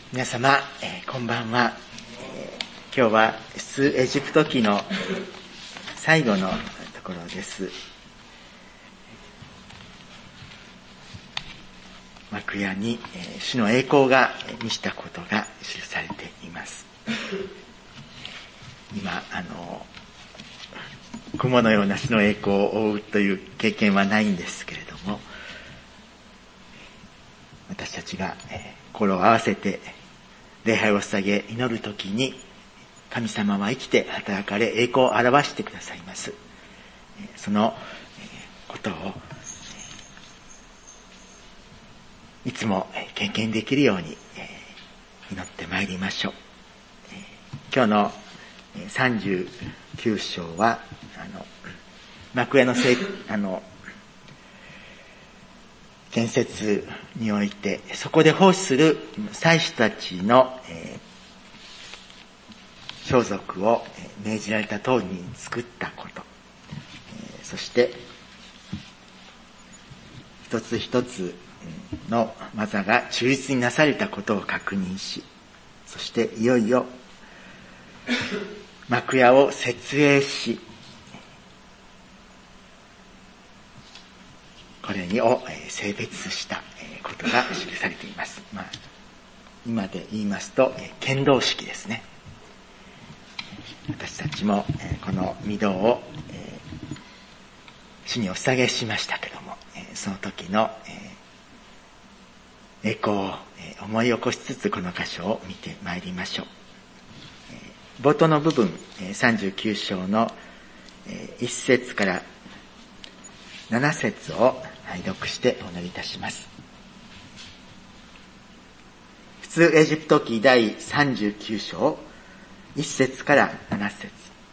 皆様、こんばんは。今日は出エジプト記の最後のところです。幕屋に主の栄光が満ちたことが記されています。今雲のような主の栄光を覆うという経験はないんですけれども、私たちが心を合わせて礼拝を捧げ祈るときに、神様は生きて働かれ栄光を表してくださいます。そのことをいつも経験できるように祈ってまいりましょう。今日の39章は幕屋の建設において、そこで奉仕する祭司たちの装束を命じられた通りに作ったこと、そして一つ一つの技が忠実になされたことを確認し、そしていよいよ幕屋を設営し、これを性別したことが記されています。今で言いますと献堂式ですね。私たちもこの御堂を主にお捧げしましたけども、その時の栄光を思い起こしつつこの箇所を見てまいりましょう。冒頭の部分39章の1節から7節を拝読してお祈りいたします。出エジプト記第39章1節から7節。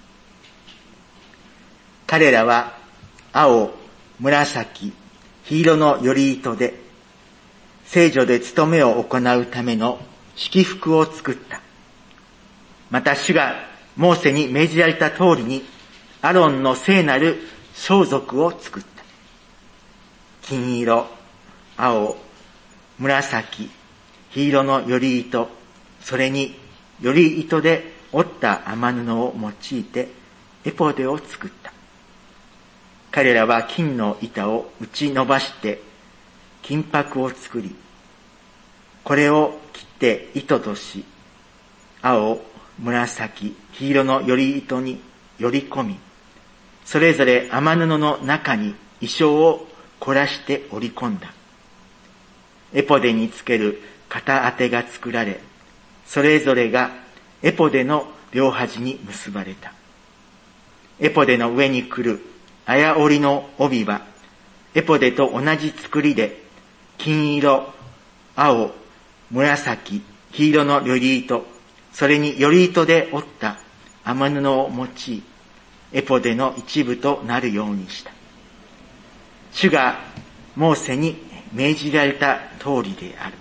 彼らは青、紫、黄色のより糸で聖所で務めを行うための式服を作った。また主がモーセに命じられた通りにアロンの聖なる装束を作った。金色、青、紫、黄色のより糸、それにより糸で織った雨布を用いてエポデを作った。彼らは金の板を打ち伸ばして金箔を作り、これを切って糸とし、青、紫、黄色のより糸により込み、それぞれ雨布の中に衣装を凝らして織り込んだ。エポデにつける片当てが作られ、それぞれがエポデの両端に結ばれた。エポデの上に来る綾織りの帯は、エポデと同じ作りで、金色、青、紫、黄色のより糸、それにより糸で織った雨布を用い、エポデの一部となるようにした。主がモーセに命じられた通りである。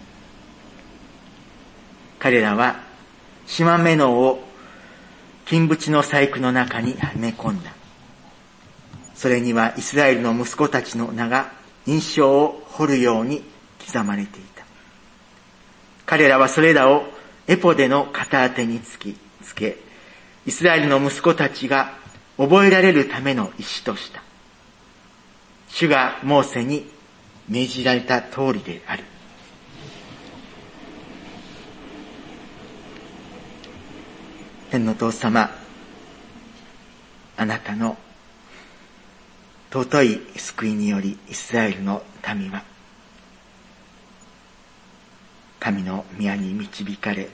彼らは縞目のを金縁の細工の中にはめ込んだ。それにはイスラエルの息子たちの名が印象を彫るように刻まれていた。彼らはそれらをエポデの片当てにつけ、イスラエルの息子たちが覚えられるための石とした。主がモーセに命じられた通りである。天の父様、あなたの尊い救いによりイスラエルの民は神の宮に導かれ、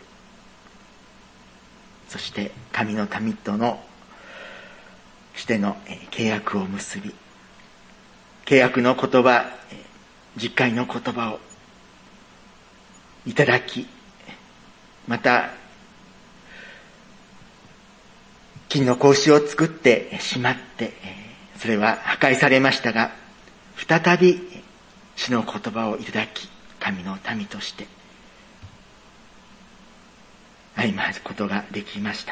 そして神の民とのしての契約を結び、契約の言葉、実戒の言葉をいただき、また金の格子を作ってしまって、それは破壊されましたが、再び主の言葉をいただき、神の民として歩むことができました。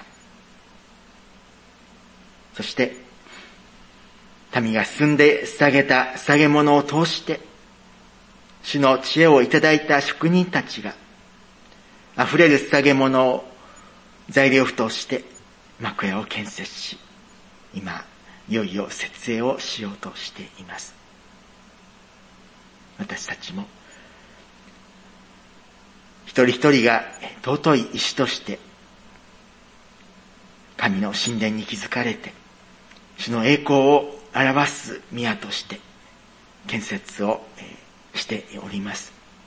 そして民が進んで捧げた捧げ物を通して主の知恵をいただいた職人たちが溢れる捧げ物を材料として幕屋を建設し、今いよいよ設営をしようとしています。私たちも一人一人が尊い石として神の神殿に築かれて、主の栄光を表す宮として建設をしております。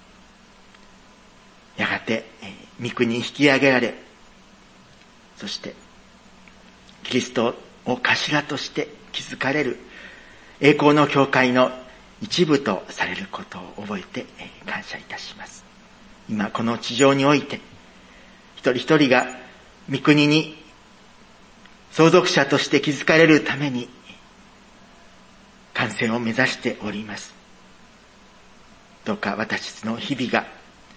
やがて御国に引き上げられ、そしてキリストを頭として築かれる栄光の教会の一部とされることを覚えて感謝いたします。今この地上において一人一人が御国に相続者として築かれるために完成を目指しております。どうか私たちの日々が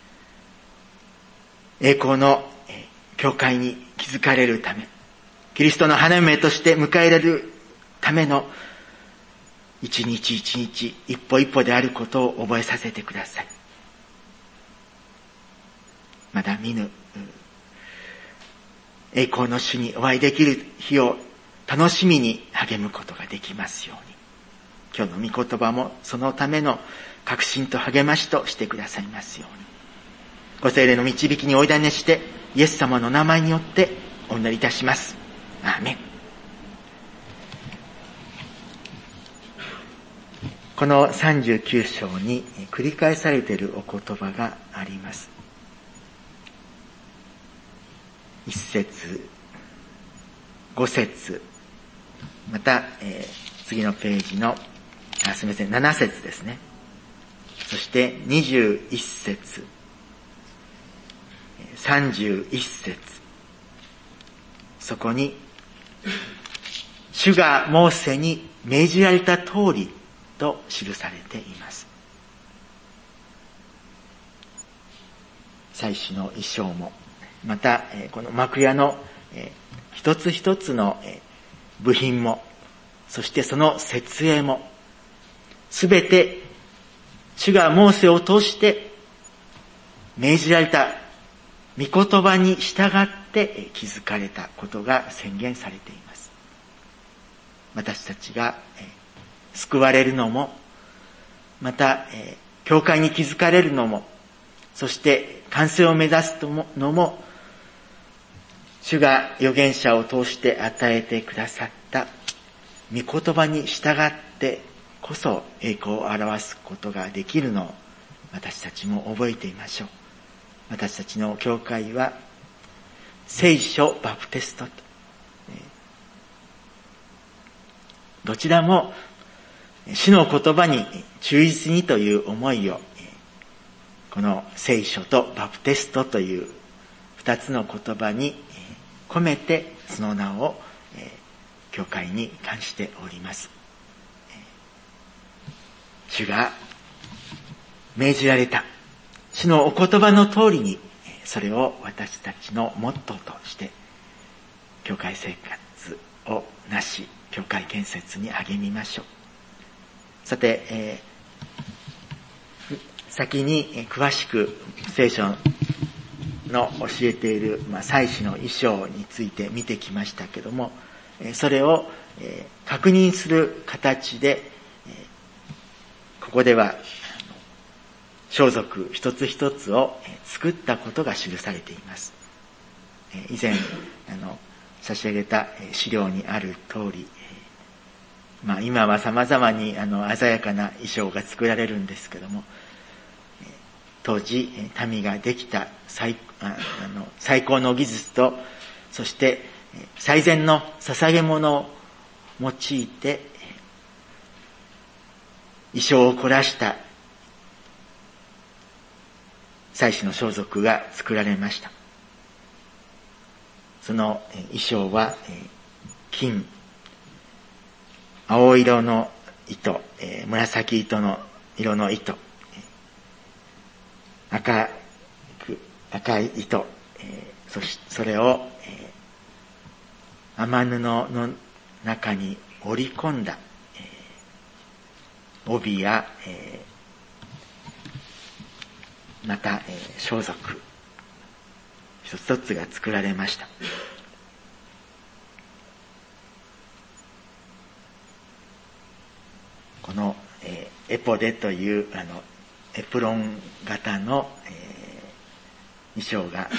栄光の教会に築かれるため、キリストの花嫁として迎えられるための一日一日一歩一歩であることを覚えさせてください。まだ見ぬ栄光の主にお会いできる日を楽しみに励むことができますように、今日の御言葉もそのための確信と励ましとしてくださいますように、ご聖霊の導きにお委ねしてイエス様の名前によってお祈りいたします。アーメン。この39章に繰り返されているお言葉があります。1節、5節、また、次のページの、すみません、7節ですね。そして21節、31節、そこに、主がモーセに命じられた通りと記されています。祭司の衣装も、また、この幕屋の一つ一つの部品も、そしてその設営も、すべて主がモーセを通して命じられた御言葉に従って築かれたことが宣言されています。私たちが救われるのも、また教会に築かれるのも、そして完成を目指すのも、主が預言者を通して与えてくださった御言葉に従ってこそ栄光を表すことができるのを私たちも覚えていましょう。私たちの教会は聖書バプテストと、どちらも主の言葉に忠実にという思いを、この聖書とバプテストという二つの言葉に込めてその名を教会に冠しております。主が命じられた主のお言葉の通りに、それを私たちのモットーとして教会生活をなし、教会建設に励みましょう。さて、先に詳しく聖書の教えている、祭司の衣装について見てきましたけども、それを確認する形で、ここでは装束一つ一つを作ったことが記されています。以前差し上げた資料にある通り、今は様々に鮮やかな衣装が作られるんですけども、当時民ができた最高の技術と、そして最善の捧げ物を用いて衣装を凝らした祭司の装束が作られました。その衣装は金、青色の糸、紫糸の色の糸、赤い糸、それを雨布の中に織り込んだ帯やまた装束、 一つ一つが作られました。この、エポデというエプロン型の、衣装が、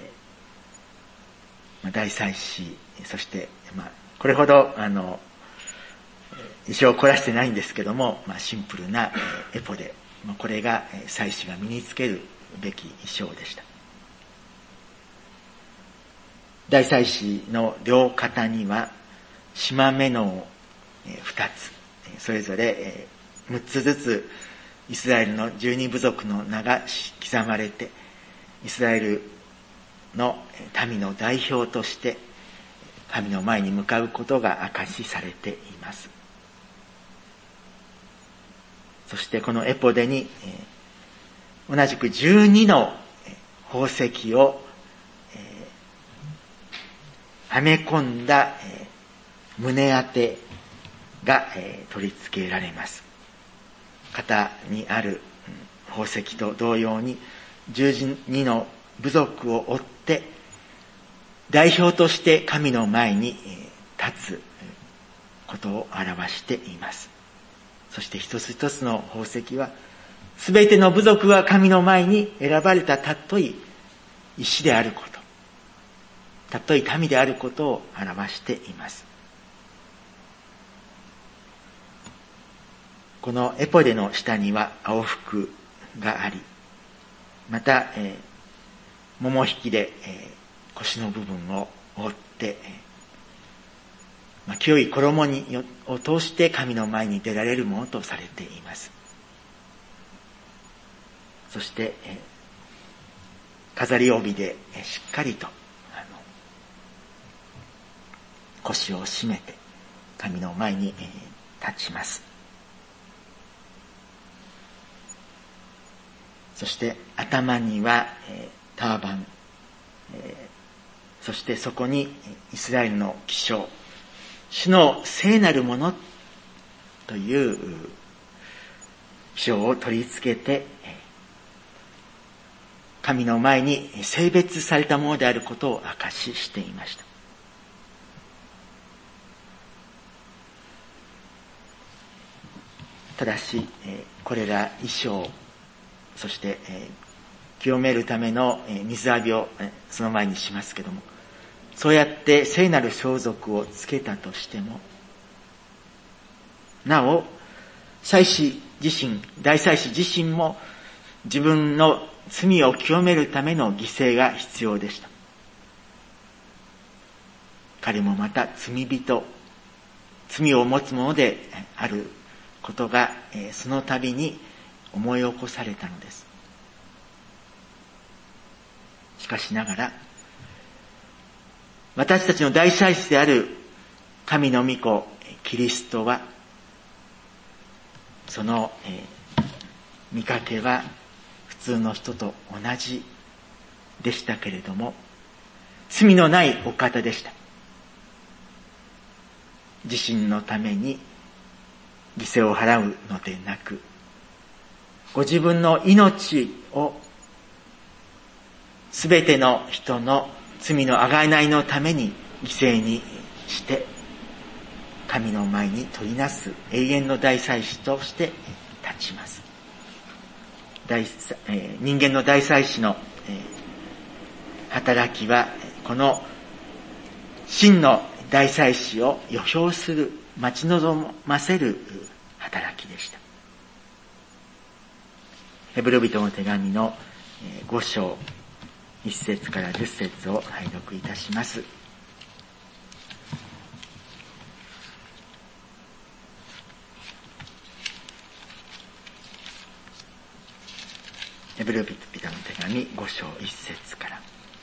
大祭司、そして、これほど衣装を凝らしてないんですけども、シンプルなエポデ、これが祭司が身につけるべき衣装でした。大祭司の両肩には縞目の2つ、それぞれ6つずつイスラエルの12部族の名が刻まれて、イスラエルの民の代表として神の前に向かうことが証しされています。そしてこのエポデに同じく12の宝石をはめ込んだ胸当てが取り付けられます。肩にある宝石と同様に12の部族を追って代表として神の前に立つことを表しています。そして一つ一つの宝石はすべての部族が神の前に選ばれたたっとい石であること、たっとい民であることを表しています。このエポデの下には青服があり、また、桃引きで、腰の部分を覆って、清い衣を通して神の前に出られるものとされています。そして、飾り帯でしっかりと腰を締めて神の前に立ちます。そして頭にはターバン、そしてそこにイスラエルの記章、主の聖なるものという記章を取り付けて、神の前に聖別されたものであることを証ししていました。ただし、これら衣装、そして、清めるための水浴びをその前にしますけども、そうやって聖なる装束をつけたとしても、なお、祭司自身、大祭司自身も自分の罪を清めるための犠牲が必要でした。彼もまた罪人、罪を持つものであることが、その度に思い起こされたのです。しかしながら、私たちの大祭司である神の御子キリストは、その、見かけは普通の人と同じでしたけれども、罪のないお方でした。自身のために犠牲を払うのでなく、ご自分の命をすべての人の罪の贖いのために犠牲にして神の前に取りなす永遠の大祭司として立ちます。人間の大祭司の働きはこの真の大祭司を予表する、待ち望ませる働きでした。ヘブル人の手紙の5章1節から10節を拝読いたします。ヘブル人の手紙5章1節から。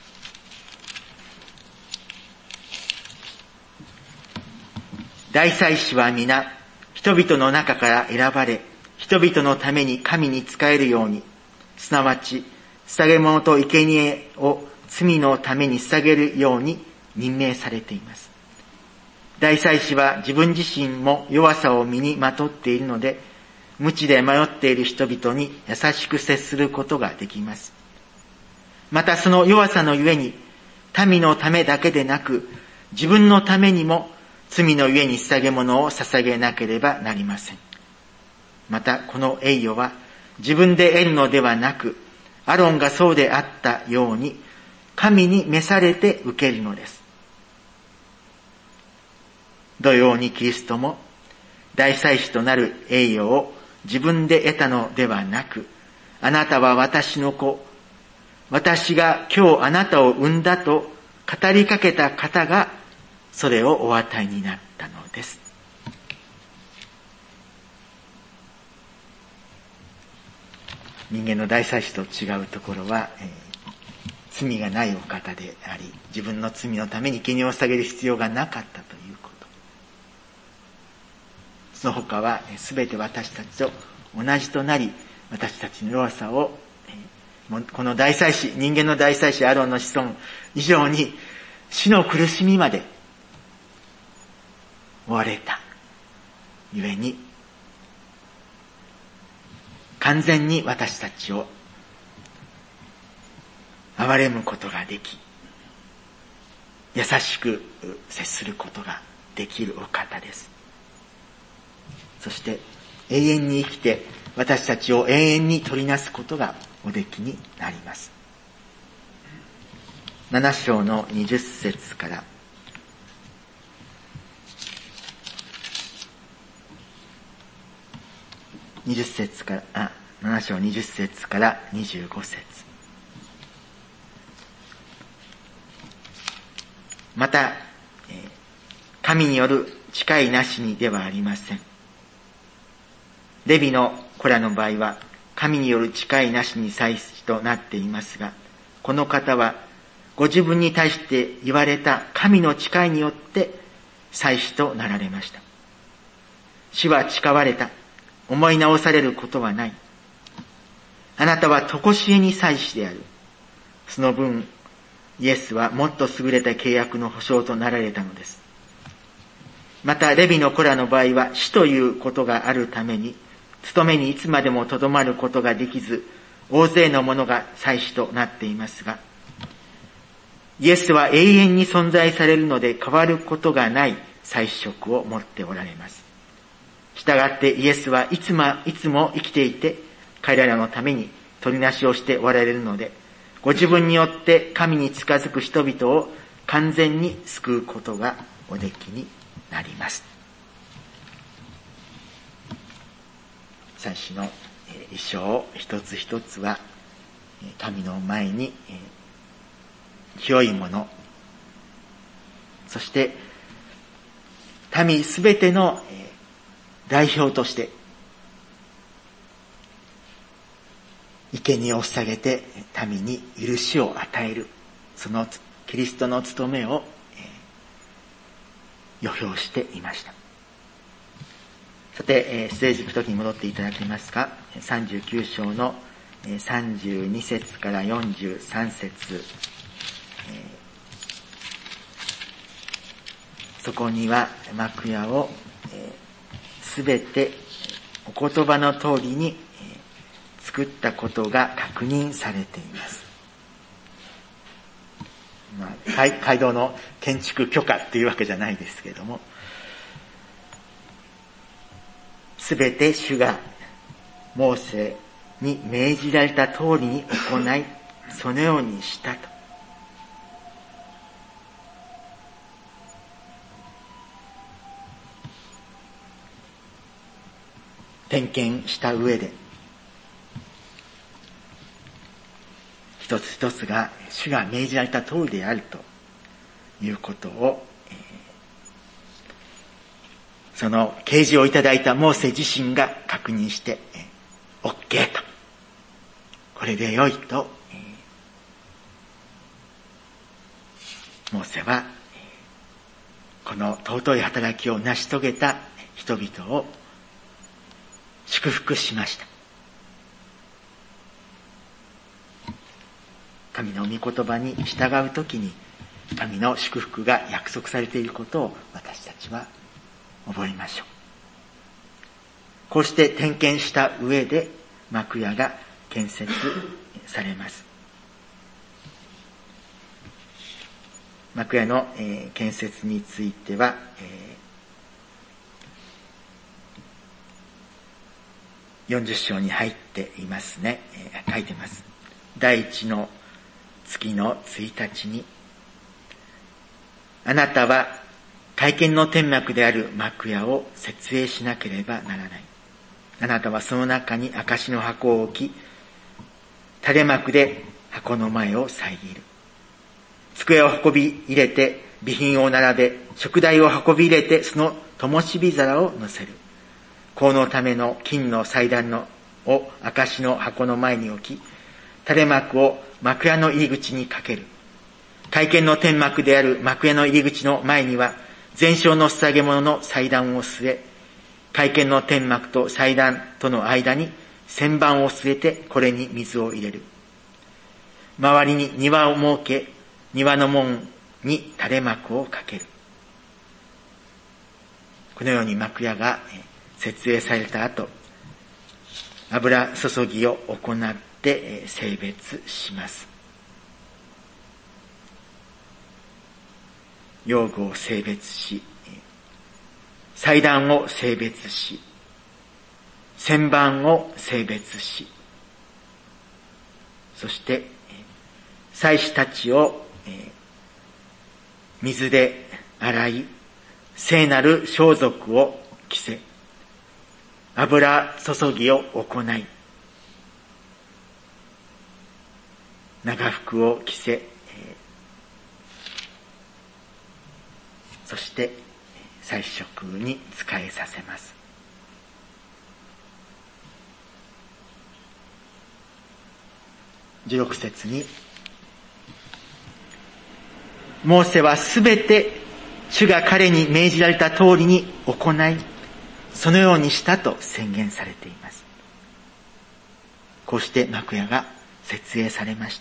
大祭司は皆人々の中から選ばれ、人々のために神に仕えるように、すなわち捧げ物と生贄を罪のために捧げるように任命されています。大祭司は自分自身も弱さを身にまとっているので、無知で迷っている人々に優しく接することができます。 またその弱さのゆえに、民のためだけでなく、自分のためにも罪のゆえに捧げ物を捧げなければなりません。またこの栄誉は自分で得るのではなく、アロンがそうであったように、神に召されて受けるのです。同様にキリストも、大祭司となる栄誉を自分で得たのではなく、あなたは私の子、私が今日あなたを産んだと語りかけた方がそれをお与えになったのです。人間の大祭司と違うところは、罪がないお方であり、自分の罪のために生贄を捧げる必要がなかったということ。その他は全て私たちと同じとなり、私たちの弱さをこの大祭司、人間の大祭司アロンの子孫以上に死の苦しみまで追われたゆえに、完全に私たちを憐れむことができ、優しく接することができるお方です。そして永遠に生きて私たちを永遠に取りなすことがおできになります。7章の20節から7章20節から25節。また、神による誓いなしにではありません。レビの子らの場合は、神による誓いなしに祭司となっていますが、この方は、ご自分に対して言われた神の誓いによって祭司となられました。主は誓われた。思い直されることはない。あなたは常しえに祭司である。その分、イエスはもっと優れた契約の保証となられたのです。また、レビの子らの場合は、死ということがあるために、務めにいつまでもとどまることができず、大勢の者が祭司となっていますが、イエスは永遠に存在されるので変わることがない祭司職を持っておられます。したがってイエスはいつも生きていて、彼らのために取りなしをしておられるので、ご自分によって神に近づく人々を完全に救うことがおできになります。祭司の衣装一つ一つは神の前に清いもの、そして民すべての代表として生贄を捧げて民に許しを与える、そのキリストの務めを予表していました。さて、出エジプト記に戻っていただけますか。39章の32節から43節、そこには幕屋をすべてお言葉の通りに作ったことが確認されています。街道の建築許可っていうわけじゃないですけれども、すべて主がモーセに命じられた通りに行い、そのようにしたと。点検した上で、一つ一つが主が命じられた通りであるということを、その啓示をいただいたモーセ自身が確認して、OK と、これで良いと、モーセはこの尊い働きを成し遂げた人々を祝福しました。神の御言葉に従うときに神の祝福が約束されていることを私たちは覚えましょう。こうして点検した上で幕屋が建設されます。 幕屋の、建設については、40章に入っていますね。書いてます。第一の月の1日に、あなたは会見の天幕である幕屋を設営しなければならない。あなたはその中に証の箱を置き、垂れ幕で箱の前を遮る。机を運び入れて、備品を並べ、食材を運び入れて、その灯火皿を乗せる。香のための金の祭壇を証の箱の前に置き、垂れ幕を幕屋の入り口にかける。会見の天幕である幕屋の入り口の前には、全焼の捧げ物の祭壇を据え、会見の天幕と祭壇との間に旋盤を据えて、これに水を入れる。周りに庭を設け、庭の門に垂れ幕をかける。このように幕屋が設営された後、油注ぎを行って性別します。用具を性別し、祭壇を性別し、旋盤を性別し、そして祭司たちを水で洗い、聖なる装束を着せ、油注ぎを行い、長服を着せ、そして祭司職に仕えさせます。16節に、モーセはすべて主が彼に命じられた通りに行い、そのようにしたと宣言されています。こうして幕屋が設営されました。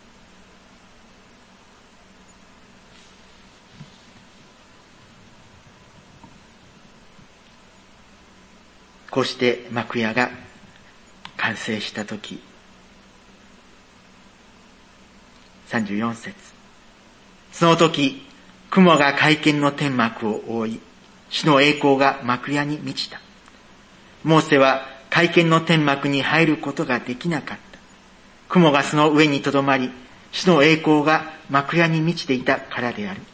こうして幕屋が完成したとき、34節。その時、雲が会見の天幕を覆い、主の栄光が幕屋に満ちた。モーセは会見の天幕に入ることができなかった。雲がその上にとどまり、主の栄光が幕屋に満ちていたからである。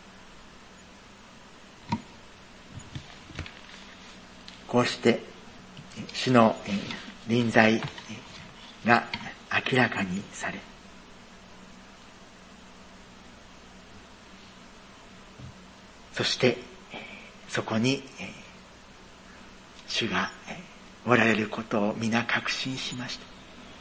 こうして、主の臨在が明らかにされ、そしてそこに主がおられることを皆確信しました。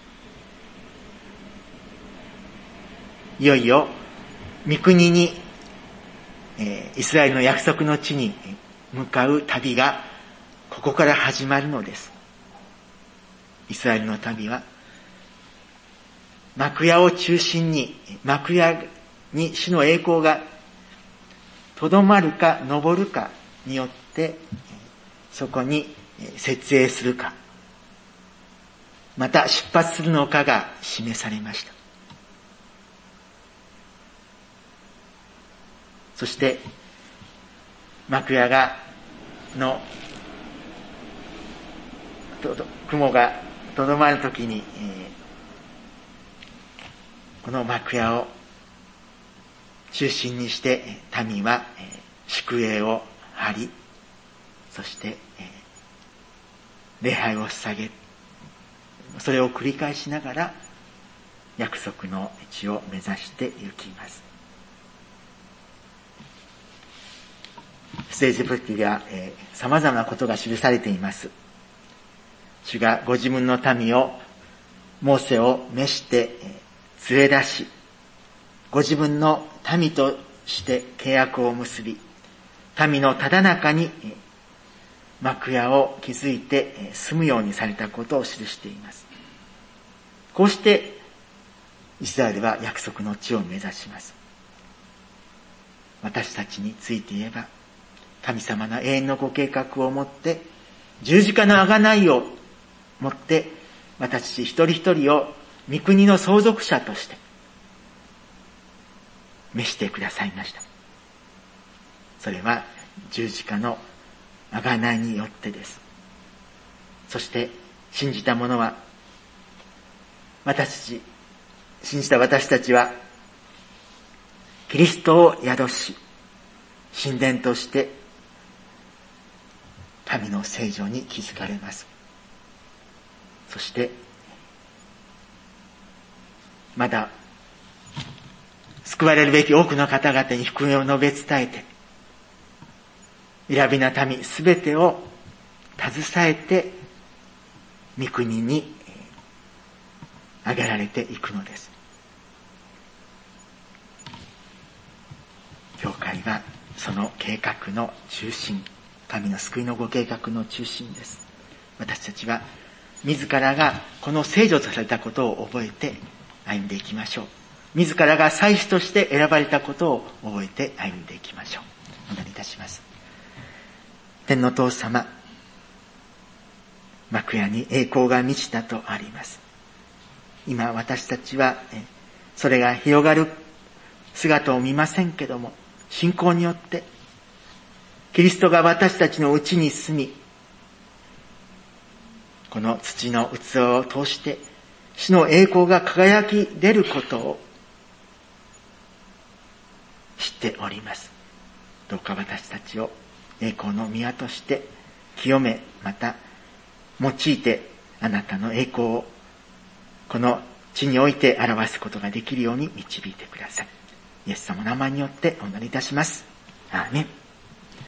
いよいよ御国にイスラエルの約束の地に向かう旅がここから始まるのです。イスラエルの旅は幕屋を中心に、幕屋に主の栄光がとどまるか昇るかによってそこに設営するか、また出発するのかが示されました。そして幕屋の雲がとどまるときに、この幕屋を中心にして民は祝宴を張り、そして礼拝を捧げ、それを繰り返しながら約束の地を目指して行きます。出エジプトでは様々なことが記されています。主がご自分の民を、モーセを召して連れ出し、ご自分の民として契約を結び、民のただ中に幕屋を築いて住むようにされたことを記しています。こうしてイスラエルは約束の地を目指します。私たちについて言えば、神様の永遠のご計画をもって、十字架の贖いをもって、私たち一人一人を御国の相続者として、 召してくださいました。それは十字架の贖いによってです。そして信じた者は、信じた私たちは、キリストを宿し、神殿として神の聖所に築かれます。そして、まだ救われるべき多くの方々に福音を述べ伝えて、選びな民すべてを携えて御国に挙げられていくのです。教会はその計画の中心、神の救いのご計画の中心です。私たちは自らがこの聖女とされたことを覚えて歩んでいきましょう。自らが祭司として選ばれたことを覚えて歩んでいきましょう。お祈りいたします。天の父様、幕屋に栄光が満ちたとあります。今私たちはそれが広がる姿を見ませんけども、信仰によってキリストが私たちのうちに住み、この土の器を通して主の栄光が輝き出ることを知っております。どうか私たちを栄光の宮として清め、また用いてあなたの栄光をこの地において表すことができるように導いてください。イエス様の名前によってお祈りいたします。アーメン。